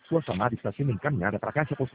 Sua chamada está sendo encaminhada para a caixa postal.